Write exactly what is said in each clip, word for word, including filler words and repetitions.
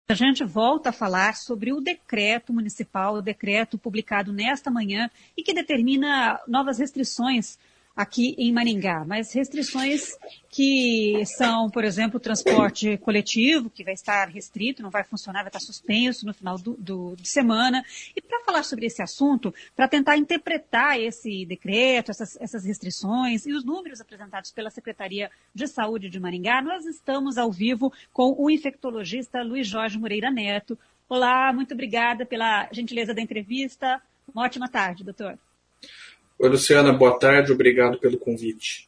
A gente volta a falar sobre o decreto municipal, o decreto publicado nesta manhã e que determina novas restrições aqui em Maringá, mas restrições que são, por exemplo, o transporte coletivo, que vai estar restrito, não vai funcionar, vai estar suspenso no final do, do, de semana. E para falar sobre esse assunto, para tentar interpretar esse decreto, essas, essas restrições e os números apresentados pela Secretaria de Saúde de Maringá, nós estamos ao vivo com o infectologista Luiz Jorge Moreira Neto. Olá, muito obrigada pela gentileza da entrevista. Uma ótima tarde, doutor. Oi, Luciana, boa tarde, obrigado pelo convite.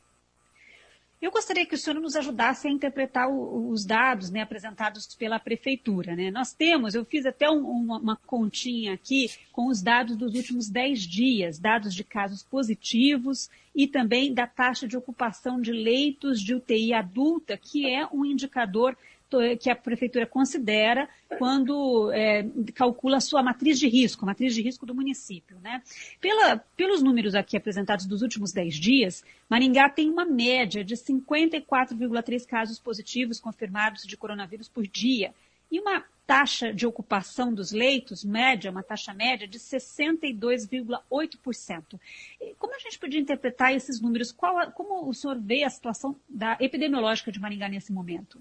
Eu gostaria que o senhor nos ajudasse a interpretar o, os dados, né, apresentados pela Prefeitura, né? Nós temos, eu fiz até um, uma, uma continha aqui com os dados dos últimos dez dias, dados de casos positivos e também da taxa de ocupação de leitos de U T I adulta, que é um indicador que a Prefeitura considera quando é, calcula a sua matriz de risco, a matriz de risco do município, né? Pela, pelos números aqui apresentados dos últimos dez dias, Maringá tem uma média de cinquenta e quatro vírgula três casos positivos confirmados de coronavírus por dia e uma taxa de ocupação dos leitos média, uma taxa média de sessenta e dois vírgula oito por cento. Como a gente podia interpretar esses números? Qual, como o senhor vê a situação da epidemiológica de Maringá nesse momento?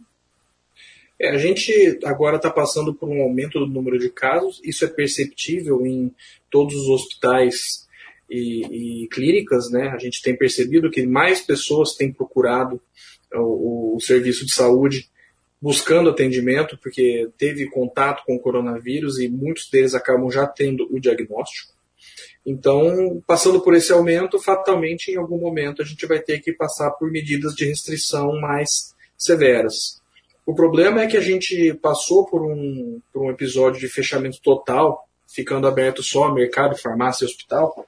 É, a gente agora está passando por um aumento do número de casos, isso é perceptível em todos os hospitais e, e clínicas, né? A gente tem percebido que mais pessoas têm procurado o, o serviço de saúde buscando atendimento, porque teve contato com o coronavírus e muitos deles acabam já tendo o diagnóstico. Então, passando por esse aumento, fatalmente em algum momento a gente vai ter que passar por medidas de restrição mais severas. O problema é que a gente passou por um, por um episódio de fechamento total, ficando aberto só mercado, farmácia e hospital,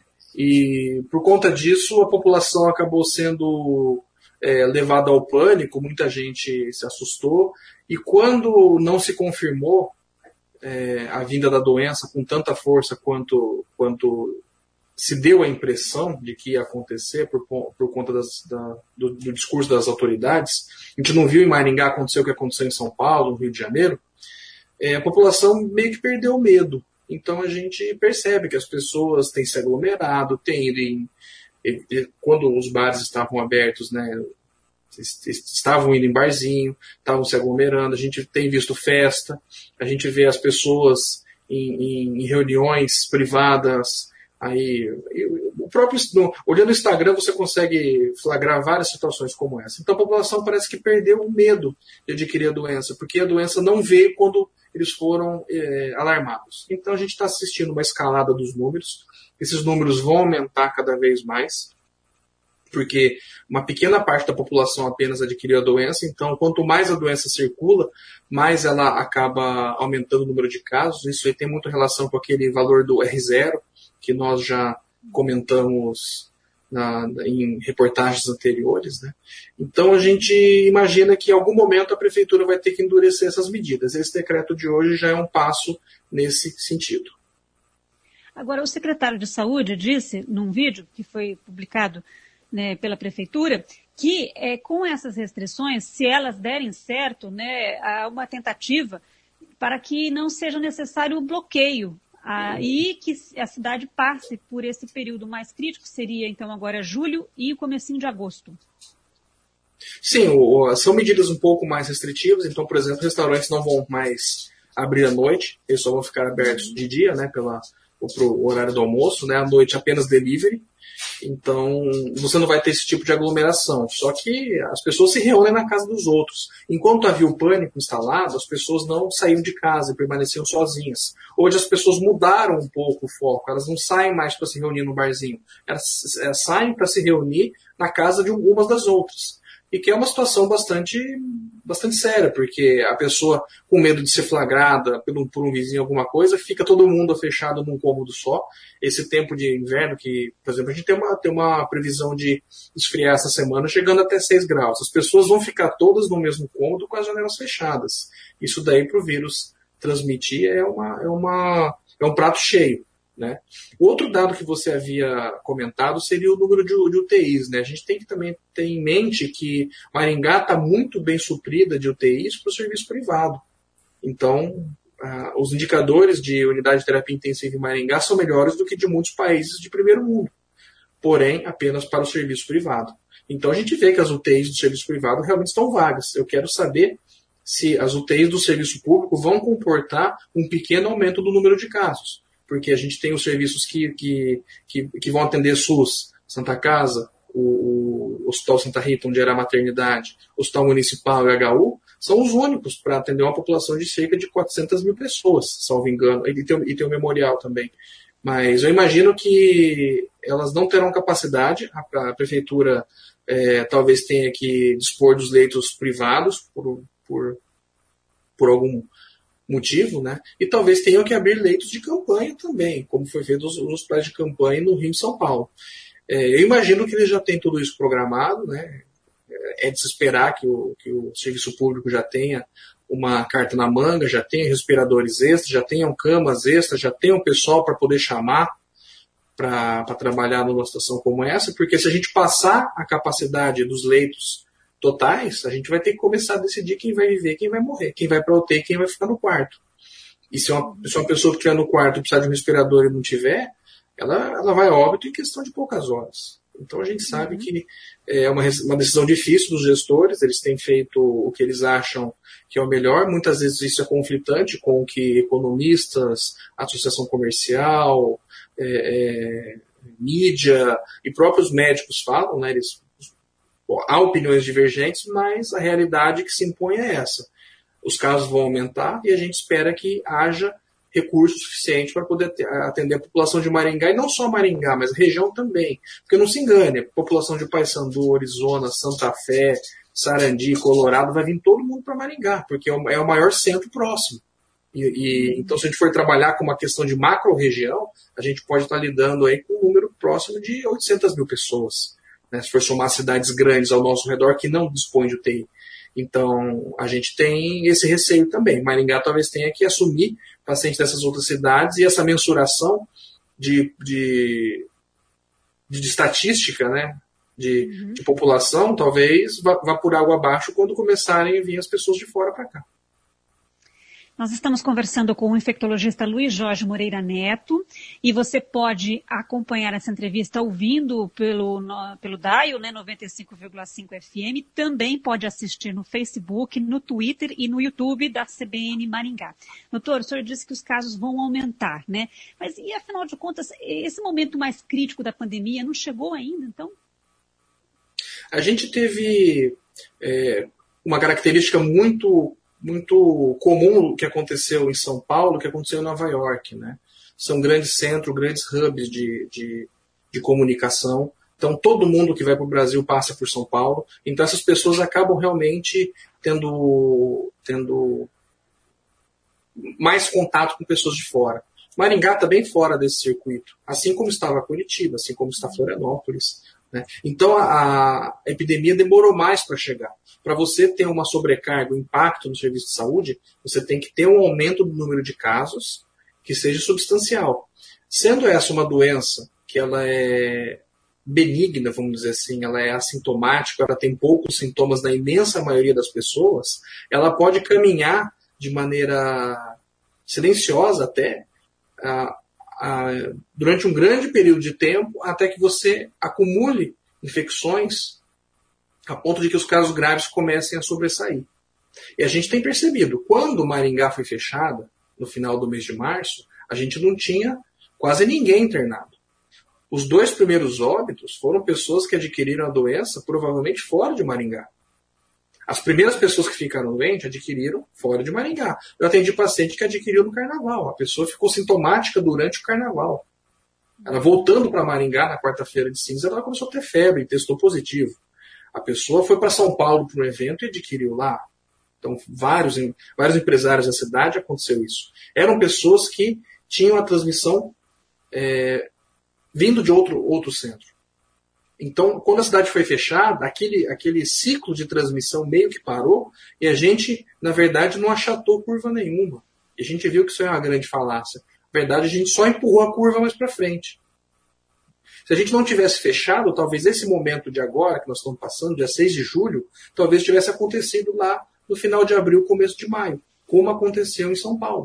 e por conta disso a população acabou sendo é, levada ao pânico, muita gente se assustou, e quando não se confirmou é, a vinda da doença com tanta força quanto, quanto se deu a impressão de que ia acontecer por, por conta das, da, do, do discurso das autoridades, a gente não viu em Maringá acontecer o que aconteceu em São Paulo, no Rio de Janeiro, é, a população meio que perdeu o medo. Então a gente percebe que as pessoas têm se aglomerado, têm ido em, quando os bares estavam abertos, né, estavam indo em barzinho, estavam se aglomerando, a gente tem visto festa, a gente vê as pessoas em, em, em reuniões privadas. Aí, o próprio, olhando o Instagram, você consegue flagrar várias situações como essa. Então a população parece que perdeu o medo de adquirir a doença, porque a doença não veio quando eles foram é, alarmados. Então a gente está assistindo uma escalada dos números. Esses números vão aumentar cada vez mais, porque uma pequena parte da população apenas adquiriu a doença. Então, quanto mais a doença circula, mais ela acaba aumentando o número de casos. Isso aí tem muito relação com aquele valor do R zero, que nós já comentamos na, em reportagens anteriores, né? Então a gente imagina que em algum momento a Prefeitura vai ter que endurecer essas medidas. Esse decreto de hoje já é um passo nesse sentido. Agora, o secretário de Saúde disse, num vídeo que foi publicado, né, pela Prefeitura, que é, com essas restrições, se elas derem certo, né, há uma tentativa para que não seja necessário o bloqueio. Ah, e que a cidade passe por esse período mais crítico, seria então agora julho e o comecinho de agosto. Sim, o, são medidas um pouco mais restritivas. Então, por exemplo, restaurantes não vão mais abrir à noite, eles só vão ficar abertos de dia, né, pela, pro horário do almoço, né, à noite apenas delivery. Então, você não vai ter esse tipo de aglomeração. Só que as pessoas se reúnem na casa dos outros. Enquanto havia o pânico instalado, as pessoas não saíam de casa e permaneciam sozinhas. Hoje as pessoas mudaram um pouco o foco. Elas não saem mais para se reunir no barzinho. Elas, elas saem para se reunir na casa de algumas das outras. E que é uma situação bastante, bastante séria, porque a pessoa, com medo de ser flagrada por um, por um vizinho, alguma coisa, fica todo mundo fechado num cômodo só. Esse tempo de inverno, que, por exemplo, a gente tem uma, tem uma previsão de esfriar essa semana, chegando até seis graus. As pessoas vão ficar todas no mesmo cômodo com as janelas fechadas. Isso daí, para o vírus transmitir, é, uma, é, uma, é um prato cheio. Né? Outro dado que você havia comentado seria o número de, de U T Is. Né? A gente tem que também ter em mente que Maringá está muito bem suprida de U T Is para o serviço privado. Então, ah, os indicadores de unidade de terapia intensiva em Maringá são melhores do que de muitos países de primeiro mundo, porém apenas para o serviço privado. Então a gente vê que as U T Is do serviço privado realmente estão vagas. Eu quero saber se as U T Is do serviço público vão comportar um pequeno aumento do número de casos, porque a gente tem os serviços que, que, que, que vão atender SUS, Santa Casa, o, o Hospital Santa Rita, onde era a maternidade, o Hospital Municipal e H U, são os únicos para atender uma população de cerca de quatrocentas mil pessoas, salvo engano, e tem, e tem o memorial também. Mas eu imagino que elas não terão capacidade, a, a prefeitura é, talvez tenha que dispor dos leitos privados por, por, por algum motivo, né? E talvez tenham que abrir leitos de campanha também, como foi feito nos hospitais de campanha no Rio e São Paulo. É, eu imagino que eles já têm tudo isso programado, né? É de se esperar que o, que o serviço público já tenha uma carta na manga, já tenha respiradores extras, já tenham camas extras, já tenham pessoal para poder chamar para trabalhar numa situação como essa, porque se a gente passar a capacidade dos leitos totais, a gente vai ter que começar a decidir quem vai viver, quem vai morrer, quem vai para a U T I e quem vai ficar no quarto. E se uma, se uma pessoa que estiver no quarto precisar de um respirador e não tiver, ela, ela vai a óbito em questão de poucas horas. Então a gente sabe uhum. que é uma, uma decisão difícil dos gestores, eles têm feito o que eles acham que é o melhor, muitas vezes isso é conflitante com o que economistas, associação comercial, é, é, mídia e próprios médicos falam, né? Eles, há opiniões divergentes, mas a realidade que se impõe é essa. Os casos vão aumentar e a gente espera que haja recurso suficiente para poder atender a população de Maringá, e não só Maringá, mas a região também. Porque não se engane, a população de Paissandu, Orizona, Santa Fé, Sarandi, Colorado, vai vir todo mundo para Maringá, porque é o maior centro próximo. E, e, então, se a gente for trabalhar com uma questão de macro-região, a gente pode estar lidando aí com um número próximo de oitocentas mil pessoas, né, se for somar cidades grandes ao nosso redor que não dispõem de U T I. Então, a gente tem esse receio também. Maringá talvez tenha que assumir pacientes dessas outras cidades, e essa mensuração de, de, de, de estatística, né, de, uhum. de população, talvez vá, vá por água abaixo quando começarem a vir as pessoas de fora para cá. Nós estamos conversando com o infectologista Luiz Jorge Moreira Neto, e você pode acompanhar essa entrevista ouvindo pelo, no, pelo Dial, né, noventa e cinco vírgula cinco F M, também pode assistir no Facebook, no Twitter e no YouTube da C B N Maringá. Doutor, o senhor disse que os casos vão aumentar, né? Mas e afinal de contas, esse momento mais crítico da pandemia não chegou ainda, então? A gente teve é, uma característica muito... muito comum que aconteceu em São Paulo, que aconteceu em Nova York, né? São grandes centros, grandes hubs de, de, de comunicação. Então, todo mundo que vai para o Brasil passa por São Paulo. Então, essas pessoas acabam realmente tendo, tendo mais contato com pessoas de fora. Maringá está bem fora desse circuito, assim como estava Curitiba, assim como está Florianópolis, né? Então, a, a epidemia demorou mais para chegar. Para você ter uma sobrecarga, um impacto no serviço de saúde, você tem que ter um aumento do número de casos que seja substancial. Sendo essa uma doença que ela é benigna, vamos dizer assim, ela é assintomática, ela tem poucos sintomas na imensa maioria das pessoas, ela pode caminhar de maneira silenciosa até a, a, durante um grande período de tempo, até que você acumule infecções a ponto de que os casos graves comecem a sobressair. E a gente tem percebido, quando Maringá foi fechada, no final do mês de março, a gente não tinha quase ninguém internado. Os dois primeiros óbitos foram pessoas que adquiriram a doença provavelmente fora de Maringá. As primeiras pessoas que ficaram doentes adquiriram fora de Maringá. Eu atendi paciente que adquiriu no carnaval. A pessoa ficou sintomática durante o carnaval. Ela voltando para Maringá na quarta-feira de cinza, ela começou a ter febre e testou positivo. A pessoa foi para São Paulo para um evento e adquiriu lá. Então, vários, vários empresários da cidade aconteceu isso. Eram pessoas que tinham a transmissão é, vindo de outro, outro centro. Então, quando a cidade foi fechada, aquele, aquele ciclo de transmissão meio que parou, e a gente, na verdade, não achatou curva nenhuma. E a gente viu que isso é uma grande falácia. Na verdade, a gente só empurrou a curva mais para frente. Se a gente não tivesse fechado, talvez esse momento de agora, que nós estamos passando, dia seis de julho, talvez tivesse acontecido lá no final de abril, começo de maio, como aconteceu em São Paulo.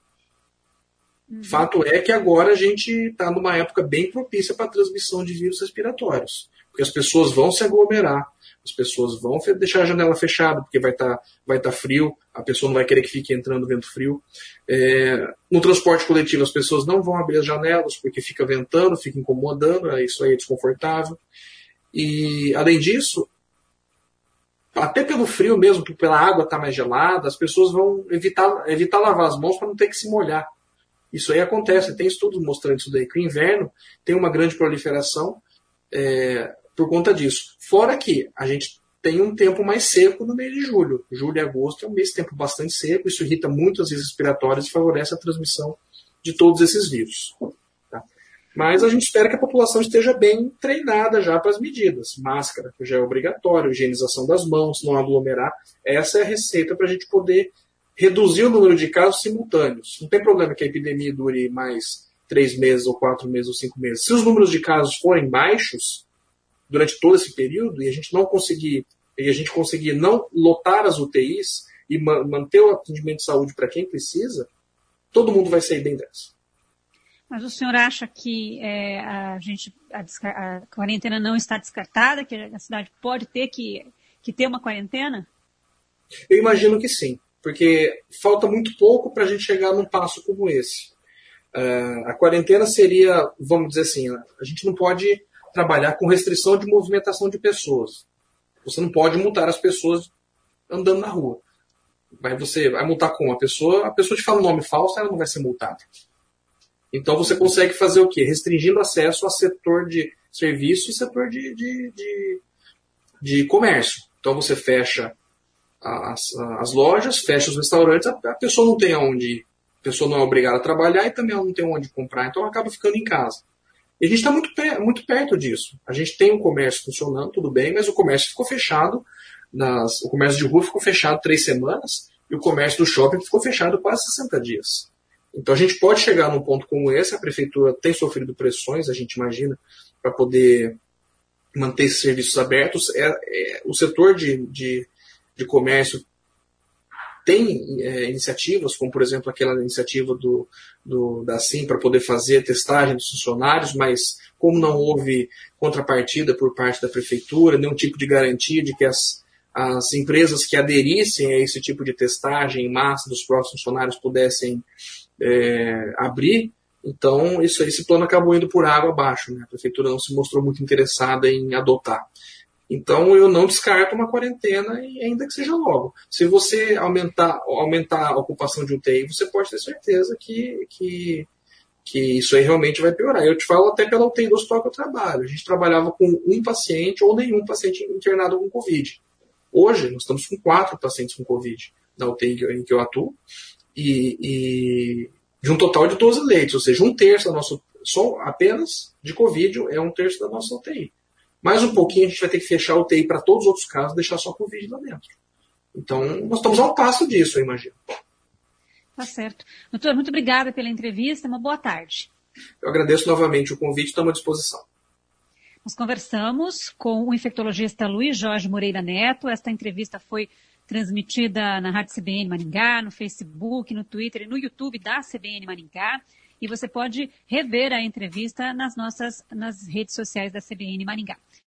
Uhum. Fato é que agora a gente está numa época bem propícia para a transmissão de vírus respiratórios, porque as pessoas vão se aglomerar, as pessoas vão deixar a janela fechada, porque vai estar tá, vai tá frio, a pessoa não vai querer que fique entrando vento frio. É, no transporte coletivo, as pessoas não vão abrir as janelas, porque fica ventando, fica incomodando, isso aí é desconfortável. E, além disso, até pelo frio mesmo, pela água estar tá mais gelada, as pessoas vão evitar, evitar lavar as mãos para não ter que se molhar. Isso aí acontece, tem estudos mostrando isso daí, que o inverno tem uma grande proliferação é, por conta disso. Fora que a gente tem um tempo mais seco no mês de julho. Julho e agosto é um mês de tempo bastante seco, isso irrita muito as vias respiratórias e favorece a transmissão de todos esses vírus. Tá? Mas a gente espera que a população esteja bem treinada já para as medidas. Máscara, que já é obrigatório, higienização das mãos, não aglomerar. Essa é a receita para a gente poder reduzir o número de casos simultâneos. Não tem problema que a epidemia dure mais três meses, ou quatro meses, ou cinco meses. Se os números de casos forem baixos durante todo esse período, e a gente não conseguir, e a gente conseguir não lotar as U T Is e ma- manter o atendimento de saúde para quem precisa, todo mundo vai sair bem dessa. Mas o senhor acha que é, a, gente, a, desca- a quarentena não está descartada, que a cidade pode ter que, que ter uma quarentena? Eu imagino que sim. Porque falta muito pouco para a gente chegar num passo como esse. Uh, a quarentena seria, vamos dizer assim, a gente não pode trabalhar com restrição de movimentação de pessoas. Você não pode multar as pessoas andando na rua. Mas você vai multar com a pessoa, a pessoa te fala um nome falso, ela não vai ser multada. Então você consegue fazer o quê? Restringindo acesso a setor de serviço e setor de, de, de, de comércio. Então você fecha As, as lojas, fecha os restaurantes, a, a pessoa não tem aonde ir, a pessoa não é obrigada a trabalhar e também ela não tem onde comprar, então ela acaba ficando em casa. E a gente está muito, muito perto disso. A gente tem um comércio funcionando, tudo bem, mas o comércio ficou fechado, nas, o comércio de rua ficou fechado três semanas e o comércio do shopping ficou fechado quase sessenta dias. Então a gente pode chegar num ponto como esse, a prefeitura tem sofrido pressões, a gente imagina, para poder manter esses serviços abertos. É, é, o setor de, de de comércio tem é, iniciativas, como por exemplo aquela iniciativa do, do, da SIM para poder fazer a testagem dos funcionários, mas como não houve contrapartida por parte da prefeitura, nenhum tipo de garantia de que as, as empresas que aderissem a esse tipo de testagem em massa dos próprios funcionários pudessem é, abrir, então isso, esse plano acabou indo por água abaixo, né? A prefeitura não se mostrou muito interessada em adotar. Então, eu não descarto uma quarentena, ainda que seja logo. Se você aumentar, aumentar a ocupação de U T I, você pode ter certeza que, que, que isso aí realmente vai piorar. Eu te falo até pela U T I do hospital que eu trabalho. A gente trabalhava com um paciente ou nenhum paciente internado com Covid. Hoje, nós estamos com quatro pacientes com Covid na U T I em que eu atuo, e, e de um total de doze leitos, ou seja, um terço da nossa, só apenas de Covid é um terço da nossa U T I. Mais um pouquinho a gente vai ter que fechar a U T I para todos os outros casos, deixar só Covid lá dentro. Então, nós estamos ao passo disso, eu imagino. Tá certo. Doutor, muito obrigada pela entrevista, uma boa tarde. Eu agradeço novamente o convite, estamos à disposição. Nós conversamos com o infectologista Luiz Jorge Moreira Neto. Esta entrevista foi transmitida na Rádio C B N Maringá, no Facebook, no Twitter e no YouTube da C B N Maringá. E você pode rever a entrevista nas nossas nas redes sociais da C B N Maringá.